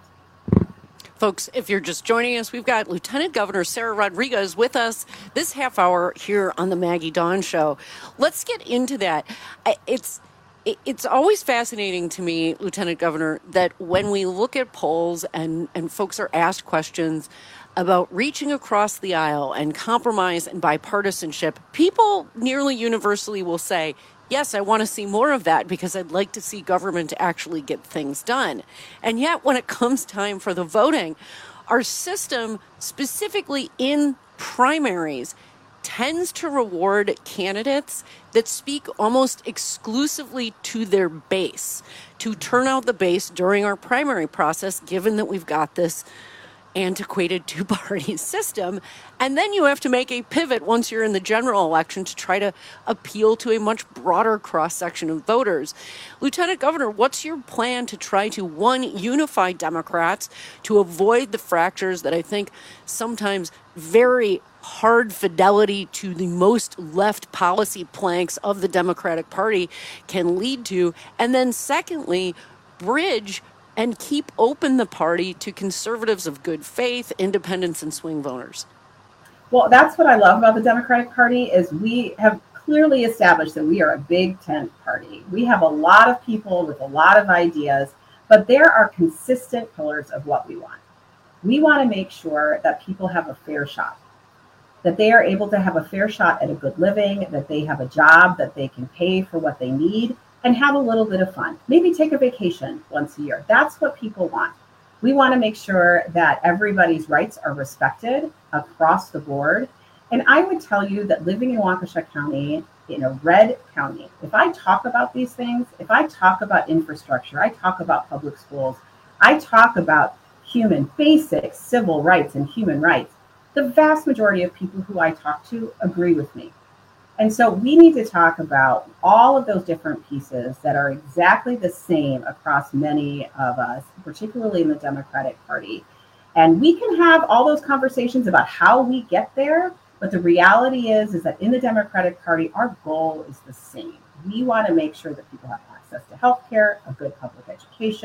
Folks, if you're just joining us, we've got Lieutenant Governor Sara Rodriguez with us this half hour here on the Maggie Dawn Show. Let's get into that. It's it's always fascinating to me, Lieutenant Governor, that when we look at polls and, and folks are asked questions about reaching across the aisle and compromise and bipartisanship, people nearly universally will say, yes, I want to see more of that because I'd like to see government actually get things done. And yet when it comes time for the voting, our system, specifically in primaries, tends to reward candidates that speak almost exclusively to their base, to turn out the base during our primary process, given that we've got this antiquated two-party system. And then you have to make a pivot once you're in the general election to try to appeal to a much broader cross-section of voters. Lieutenant Governor, what's your plan to try to, one, unify Democrats to avoid the fractures that I think sometimes very hard fidelity to the most left policy planks of the Democratic Party can lead to, and then secondly, bridge and keep open the party to conservatives of good faith, independents, and swing voters? Well, that's what I love about the Democratic Party is we have clearly established that we are a big tent party. We have a lot of people with a lot of ideas, but there are consistent pillars of what we want. We want to make sure that people have a fair shot, that they are able to have a fair shot at a good living, that they have a job, that they can pay for what they need, and have a little bit of fun. Maybe take a vacation once a year. That's what people want. We want to make sure that everybody's rights are respected across the board. And I would tell you that living in Waukesha County, in a red county, if I talk about these things, if I talk about infrastructure, I talk about public schools, I talk about human, basic civil rights and human rights, the vast majority of people who I talk to agree with me. And so we need to talk about all of those different pieces that are exactly the same across many of us, particularly in the Democratic Party. And we can have all those conversations about how we get there. But the reality is, is that in the Democratic Party, our goal is the same. We want to make sure that people have access to health care, a good public education,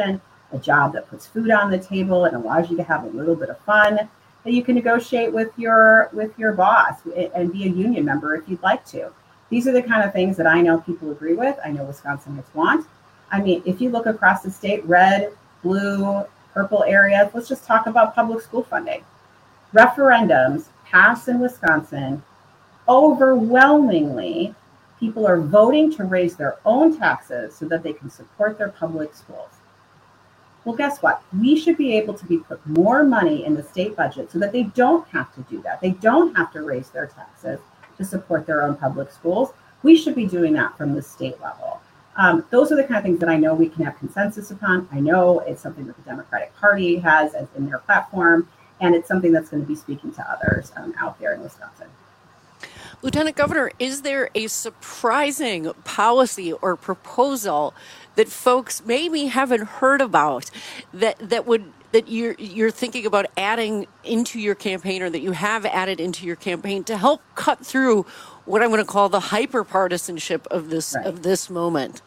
a job that puts food on the table and allows you to have a little bit of fun, that you can negotiate with your with your boss and be a union member if you'd like to. These are the kind of things that I know people agree with. I know Wisconsinites want. I mean, if you look across the state, red, blue, purple areas, let's just talk about public school funding. Referendums pass in Wisconsin. Overwhelmingly, people are voting to raise their own taxes so that they can support their public schools. Well, guess what? We should be able to be put more money in the state budget so that they don't have to do that. They don't have to raise their taxes to support their own public schools. We should be doing that from the state level. Um, those are the kind of things that I know we can have consensus upon. I know it's something that the Democratic Party has as in their platform, and it's something that's going to be speaking to others um, out there in Wisconsin. Lieutenant Governor, is there a surprising policy or proposal that folks maybe haven't heard about that that would that you're you're thinking about adding into your campaign, or that you have added into your campaign to help cut through what I'm going to call the hyper-partisanship of this right. of this moment?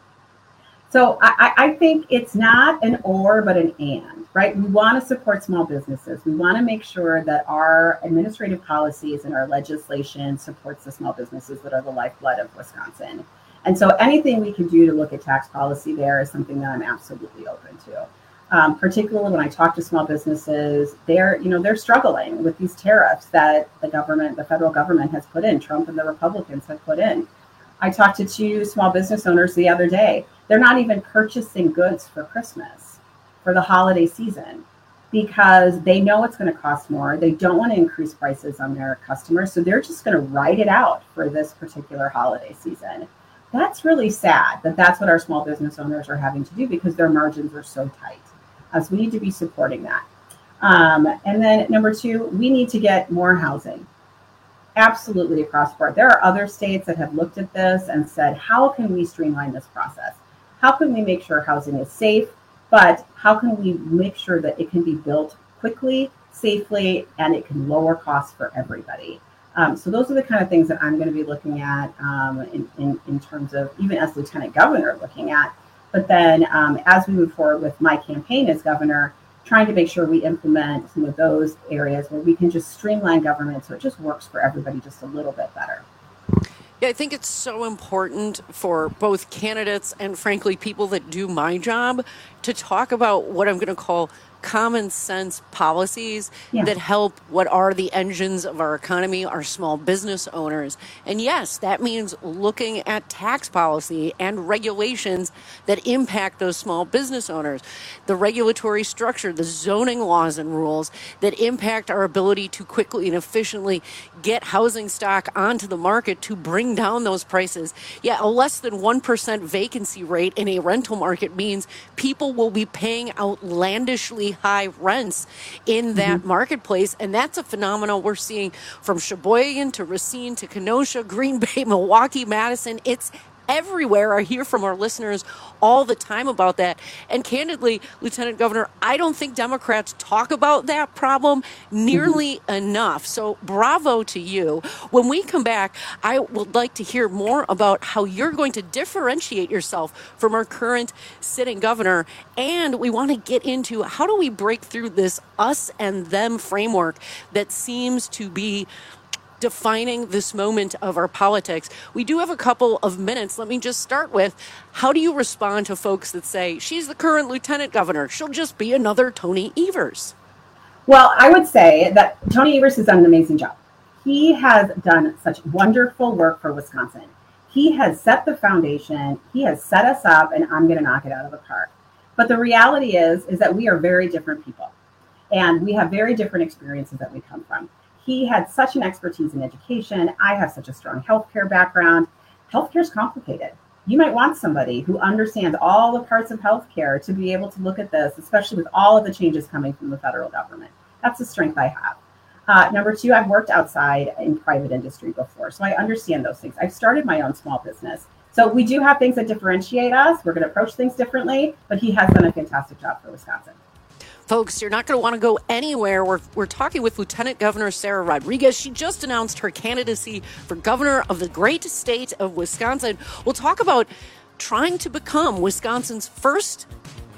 So I, I think it's not an or, but an and, right? We want to support small businesses. We want to make sure that our administrative policies and our legislation supports the small businesses that are the lifeblood of Wisconsin. And so anything we can do to look at tax policy there is something that I'm absolutely open to. Um, particularly when I talk to small businesses, they're, you know, they're struggling with these tariffs that the government, the federal government has put in, Trump and the Republicans have put in. I talked to two small business owners the other day. They're not even purchasing goods for Christmas, for the holiday season, because they know it's going to cost more. They don't want to increase prices on their customers, so they're just going to ride it out for this particular holiday season. That's really sad that that's what our small business owners are having to do, because their margins are so tight. Uh, so we need to be supporting that. Um, and then number two, we need to get more housing. Absolutely across the board. There are other states that have looked at this and said, how can we streamline this process? How can we make sure housing is safe, but how can we make sure that it can be built quickly, safely, and it can lower costs for everybody? Um, so those are the kind of things that I'm going to be looking at um, in, in, in terms of, even as Lieutenant Governor, looking at. But then um, as we move forward with my campaign as governor, trying to make sure we implement some of those areas where we can just streamline government so it just works for everybody just a little bit better. Yeah, I think it's so important for both candidates and, frankly, people that do my job to talk about what I'm going to call common sense policies yeah. that help what are the engines of our economy, our small business owners. And yes, that means looking at tax policy and regulations that impact those small business owners, the regulatory structure, the zoning laws and rules that impact our ability to quickly and efficiently get housing stock onto the market to bring down those prices. Yeah, a less than one percent vacancy rate in a rental market means people will be paying outlandishly high rents in that mm-hmm. marketplace. And that's a phenomenon we're seeing from Sheboygan to Racine to Kenosha, Green Bay, Milwaukee, Madison. It's everywhere. I hear from our listeners all the time about that. And candidly, Lieutenant Governor, I don't think Democrats talk about that problem nearly mm-hmm. enough. So bravo to you. When we come back, I would like to hear more about how you're going to differentiate yourself from our current sitting governor. And we want to get into how do we break through this us and them framework that seems to be defining this moment of our politics. We do have a couple of minutes. Let me just start with, how do you respond to folks that say, she's the current lieutenant governor, she'll just be another Tony Evers? Well, I would say that Tony Evers has done an amazing job. He has done such wonderful work for Wisconsin. He has set the foundation. He has set us up, and I'm going to knock it out of the park. But the reality is, is that we are very different people, and we have very different experiences that we come from. He had such an expertise in education. I have such a strong healthcare background. Healthcare is complicated. You might want somebody who understands all the parts of healthcare to be able to look at this, especially with all of the changes coming from the federal government. That's a strength I have. Uh, number two, I've worked outside in private industry before, so I understand those things. I've started my own small business. So we do have things that differentiate us. We're going to approach things differently, but he has done a fantastic job for Wisconsin. Folks, you're not going to want to go anywhere. We're, we're talking with Lieutenant Governor Sarah Rodriguez. She just announced her candidacy for governor of the great state of Wisconsin. We'll talk about trying to become Wisconsin's first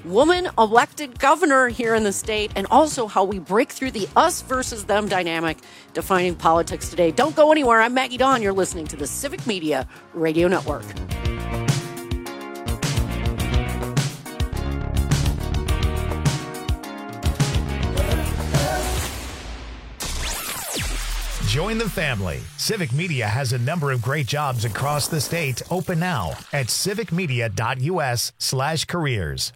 woman elected governor here in the state, and also how we break through the us versus them dynamic defining politics today. Don't go anywhere. I'm Maggie Dawn. You're listening to the Civic Media Radio Network. Join the family. Civic Media has a number of great jobs across the state open now at civicmedia.us slash careers.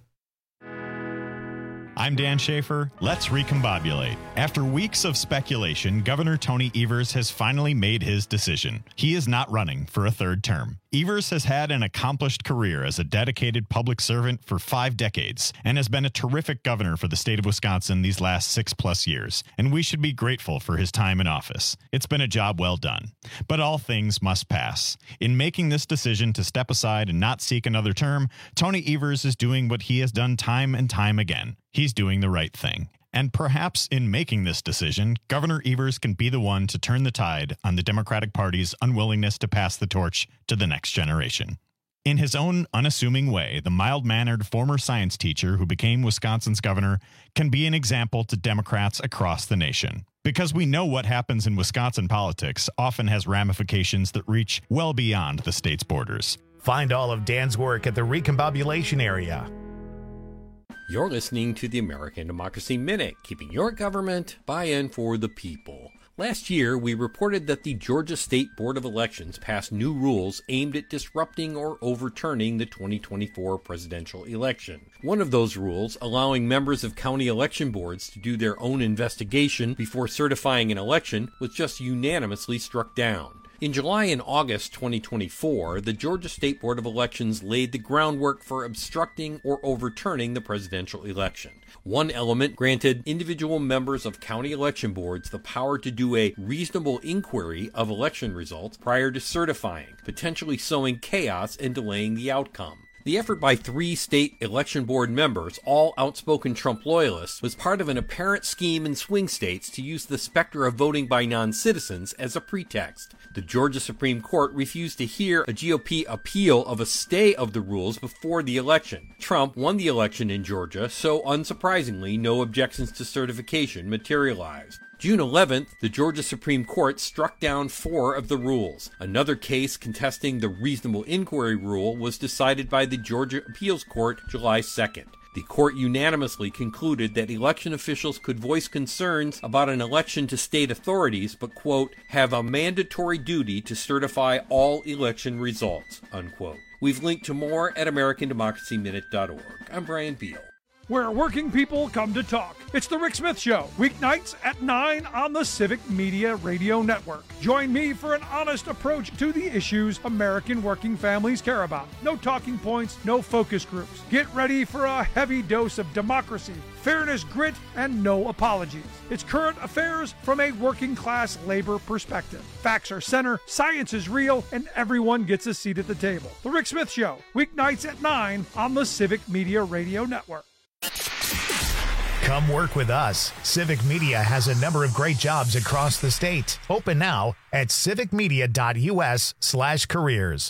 I'm Dan Schaefer. Let's recombobulate. After weeks of speculation, Governor Tony Evers has finally made his decision. He is not running for a third term. Evers has had an accomplished career as a dedicated public servant for five decades and has been a terrific governor for the state of Wisconsin these last six plus years, and we should be grateful for his time in office. It's been a job well done. But all things must pass. In making this decision to step aside and not seek another term, Tony Evers is doing what he has done time and time again. He's doing the right thing. And perhaps in making this decision, Governor Evers can be the one to turn the tide on the Democratic Party's unwillingness to pass the torch to the next generation. In his own unassuming way, the mild-mannered former science teacher who became Wisconsin's governor can be an example to Democrats across the nation. Because we know what happens in Wisconsin politics often has ramifications that reach well beyond the state's borders. Find all of Dan's work at the Recombobulation area. You're listening to the American Democracy Minute, keeping your government by and for the people. Last year, we reported that the Georgia State Board of Elections passed new rules aimed at disrupting or overturning the twenty twenty-four presidential election. One of those rules, allowing members of county election boards to do their own investigation before certifying an election, was just unanimously struck down. In July and August twenty twenty-four, the Georgia State Board of Elections laid the groundwork for obstructing or overturning the presidential election. One element granted individual members of county election boards the power to do a reasonable inquiry of election results prior to certifying, potentially sowing chaos and delaying the outcome. The effort by three state election board members, all outspoken Trump loyalists, was part of an apparent scheme in swing states to use the specter of voting by non-citizens as a pretext. The Georgia Supreme Court refused to hear a G O P appeal of a stay of the rules before the election. Trump won the election in Georgia, so unsurprisingly, no objections to certification materialized. June eleventh, the Georgia Supreme Court struck down four of the rules. Another case contesting the reasonable inquiry rule was decided by the Georgia Appeals Court July second. The court unanimously concluded that election officials could voice concerns about an election to state authorities, but, quote, have a mandatory duty to certify all election results, unquote. We've linked to more at american democracy minute dot org. I'm Brian Beal. Where working people come to talk. It's the Rick Smith Show, weeknights at nine on the Civic Media Radio Network. Join me for an honest approach to the issues American working families care about. No talking points, no focus groups. Get ready for a heavy dose of democracy, fairness, grit, and no apologies. It's current affairs from a working class labor perspective. Facts are center, science is real, and everyone gets a seat at the table. The Rick Smith Show, weeknights at nine on the Civic Media Radio Network. Come work with us. Civic Media has a number of great jobs across the state. Open now at civicmedia.us slash careers.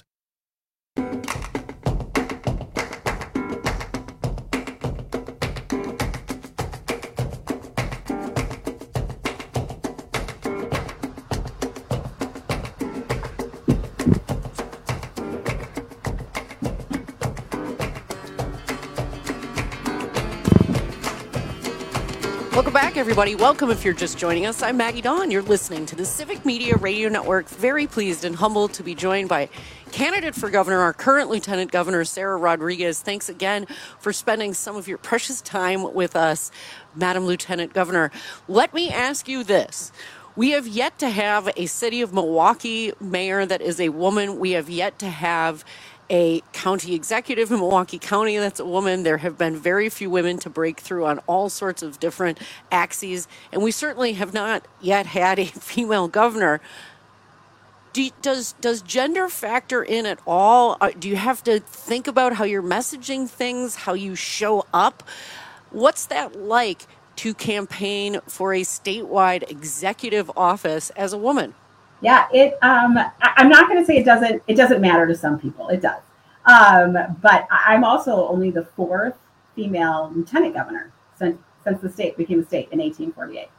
Welcome back, everybody. Welcome if you're just joining us. I'm Maggie Dawn. You're listening to the Civic Media Radio Network. Very pleased and humbled to be joined by candidate for governor, our current Lieutenant Governor, Sarah Rodriguez. Thanks again for spending some of your precious time with us, Madam Lieutenant Governor. Let me ask you this. We have yet to have a city of Milwaukee mayor that is a woman. We have yet to have a county executive in Milwaukee County that's a woman. There have been very few women to break through on all sorts of different axes, and we certainly have not yet had a female governor. Do, does does gender factor in at all? Uh, do you have to think about how you're messaging things, how you show up? What's that like to campaign for a statewide executive office as a woman? Yeah, it. Um, I, I'm not going to say it doesn't. It doesn't matter to some people. It does. Um, but I'm also only the fourth female lieutenant governor since, since the state became a state in eighteen forty-eight.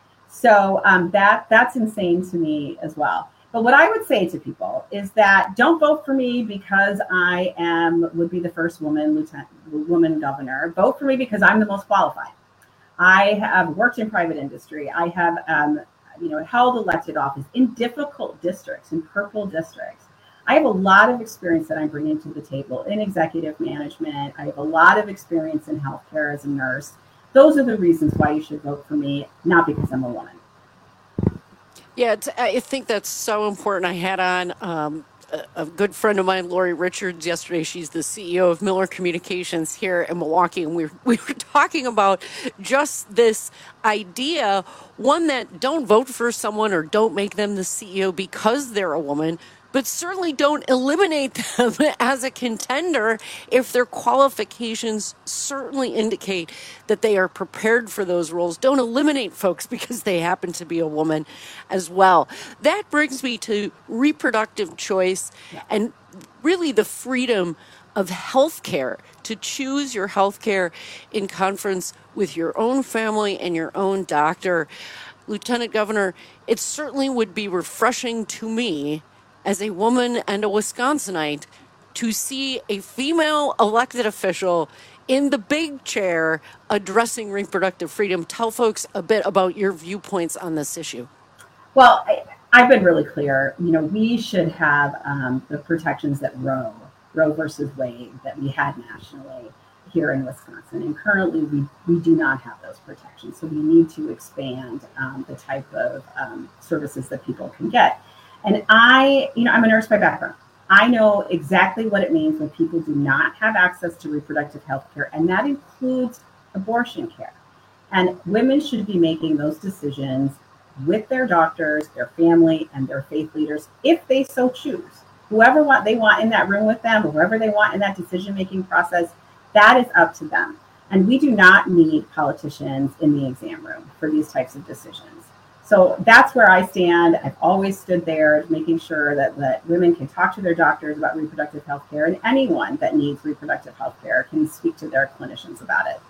So um, that that's insane to me as well. But what I would say to people is that don't vote for me because I am would be the first woman lieutenant woman governor. Vote for me because I'm the most qualified. I have worked in private industry. I have um, you know held elected office in difficult districts, in purple districts. I have a lot of experience that I'm bringing to the table in executive management. I have a lot of experience in healthcare as a nurse. Those are the reasons why you should vote for me, not because I'm a woman. Yeah, it's, I think that's so important. I had on um, a, a good friend of mine, Lori Richards, yesterday. She's the C E O of Miller Communications here in Milwaukee, and we, we were talking about just this idea, one, that don't vote for someone or don't make them the C E O because they're a woman, but certainly don't eliminate them as a contender if their qualifications certainly indicate that they are prepared for those roles. Don't eliminate folks because they happen to be a woman as well. That brings me to reproductive choice and really the freedom of healthcare, to choose your healthcare in conference with your own family and your own doctor. Lieutenant Governor, it certainly would be refreshing to me as a woman and a Wisconsinite to see a female elected official in the big chair addressing reproductive freedom. Tell folks a bit about your viewpoints on this issue. Well, I, I've been really clear. You know, we should have um, the protections that Roe, Roe versus Wade, that we had nationally here in Wisconsin. And currently we, we do not have those protections. So we need to expand um, the type of um, services that people can get. And I, you know, I'm a nurse by background. I know exactly what it means when people do not have access to reproductive health care, and that includes abortion care. And women should be making those decisions with their doctors, their family, and their faith leaders, if they so choose. Whoever want they want in that room with them, or whoever they want in that decision-making process, that is up to them. And we do not need politicians in the exam room for these types of decisions. So that's where I stand. I've always stood there making sure that, that women can talk to their doctors about reproductive health care, and anyone that needs reproductive health care can speak to their clinicians about it.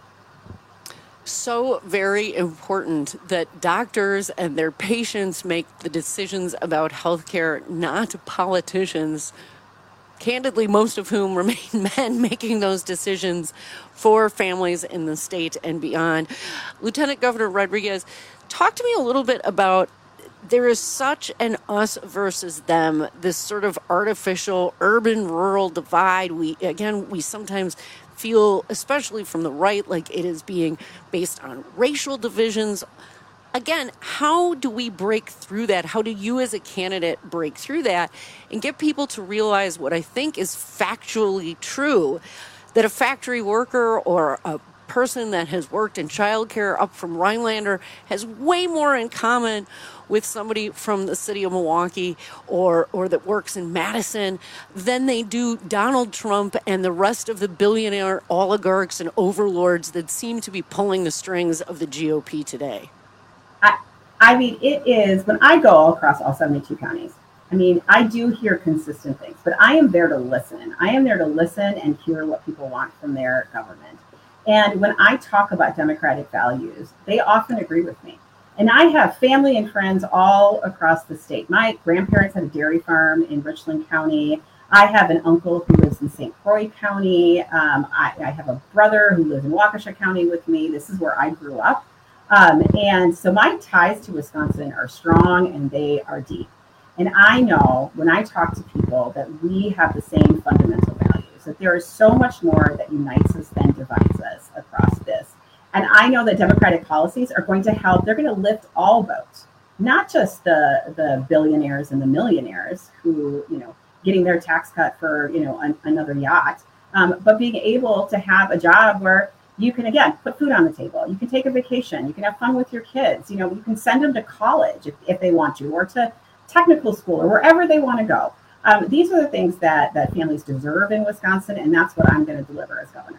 So very important that doctors and their patients make the decisions about health care, not politicians, candidly, most of whom remain men making those decisions for families in the state and beyond. Lieutenant Governor Rodriguez, talk to me a little bit about, there is such an us versus them, this sort of artificial urban-rural divide. We, again, we sometimes feel, especially from the right, like it is being based on racial divisions. Again, how do we break through that? How do you as a candidate break through that and get people to realize what I think is factually true, that a factory worker or a person that has worked in childcare up from Rhinelander has way more in common with somebody from the city of Milwaukee or or that works in Madison than they do Donald Trump and the rest of the billionaire oligarchs and overlords that seem to be pulling the strings of the G O P today? I, I mean, it is, when I go all across all seventy-two counties, I mean, I do hear consistent things, but I am there to listen. I am there to listen and hear what people want from their government. And when I talk about democratic values, they often agree with me. And I have family and friends all across the state. My grandparents had a dairy farm in Richland County. I have an uncle who lives in Saint Croix County. Um, I, I have a brother who lives in Waukesha County with me. This is where I grew up. Um, and so my ties to Wisconsin are strong and they are deep. And I know when I talk to people that we have the same fundamental values, that there is so much more that unites us than divides us across this. And I know that democratic policies are going to help. They're going to lift all boats, not just the the billionaires and the millionaires who, you know, getting their tax cut for, you know, an, another yacht, um, but being able to have a job where you can, again, put food on the table. You can take a vacation. You can have fun with your kids. You know, you can send them to college if, if they want to, or to technical school, or wherever they want to go. Um, these are the things that, that families deserve in Wisconsin, and that's what I'm going to deliver as governor.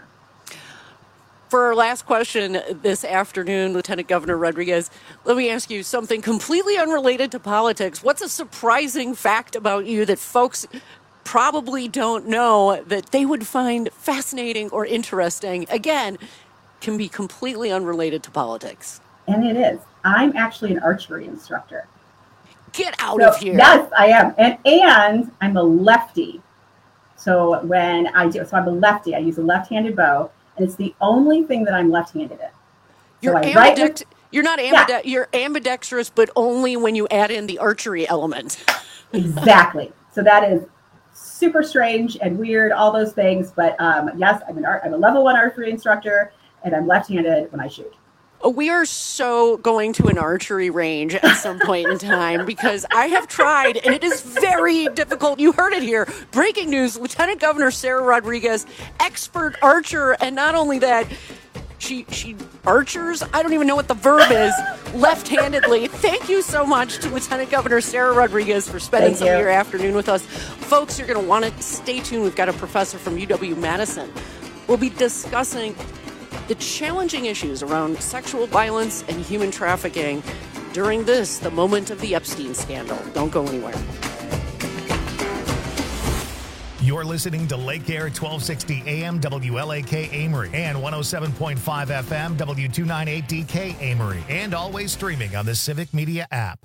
For our last question this afternoon, Lieutenant Governor Rodriguez, let me ask you something completely unrelated to politics. What's a surprising fact about you that folks probably don't know that they would find fascinating or interesting, again, can be completely unrelated to politics. And it is. I'm actually an archery instructor. Get out so, of here. Yes, I am. And and I'm a lefty. So when I do, so I'm a lefty. I use a left-handed bow, and it's the only thing that I'm left-handed in. You're so ambidex- You're not ambide- yeah. You're ambidextrous, but only when you add in the archery element. Exactly. So that is super strange and weird, all those things. But um, yes, I'm an art, I'm a level one archery instructor, and I'm left-handed when I shoot. We are so going to an archery range at some point in time because I have tried and it is very difficult. You heard it here. Breaking news, Lieutenant Governor Sarah Rodriguez, expert archer, and not only that, she she archers, I don't even know what the verb is, left-handedly. Thank you so much to Lieutenant Governor Sarah Rodriguez for spending Thank some you. of your afternoon with us. Folks, you're going to want to stay tuned. We've got a professor from U W-Madison. We'll be discussing the challenging issues around sexual violence and human trafficking during this, the moment of the Epstein scandal. Don't go anywhere. You're listening to Lake Air twelve sixty A M W L A K Amory and one oh seven point five F M W two ninety-eight D K Amory, and always streaming on the Civic Media app.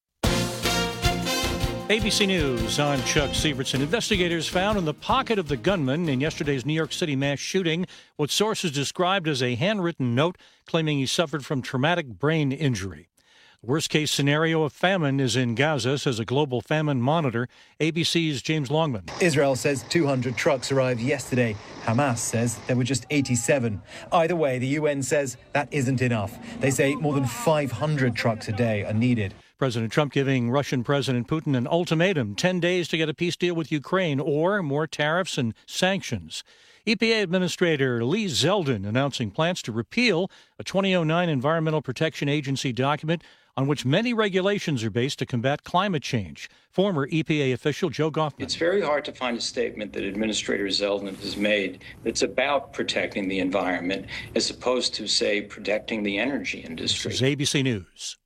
A B C News, I'm Chuck Sievertson. Investigators found in the pocket of the gunman in yesterday's New York City mass shooting what sources described as a handwritten note claiming he suffered from traumatic brain injury. The worst-case scenario of famine is in Gaza, says a global famine monitor. A B C's James Longman. Israel says two hundred trucks arrived yesterday. Hamas says there were just eighty-seven. Either way, the U N says that isn't enough. They say more than five hundred trucks a day are needed. President Trump giving Russian President Putin an ultimatum, ten days to get a peace deal with Ukraine or more tariffs and sanctions. E P A Administrator Lee Zeldin announcing plans to repeal a two thousand nine Environmental Protection Agency document on which many regulations are based to combat climate change. Former E P A official Joe Goffman. It's very hard to find a statement that Administrator Zeldin has made that's about protecting the environment as opposed to, say, protecting the energy industry. This is A B C News.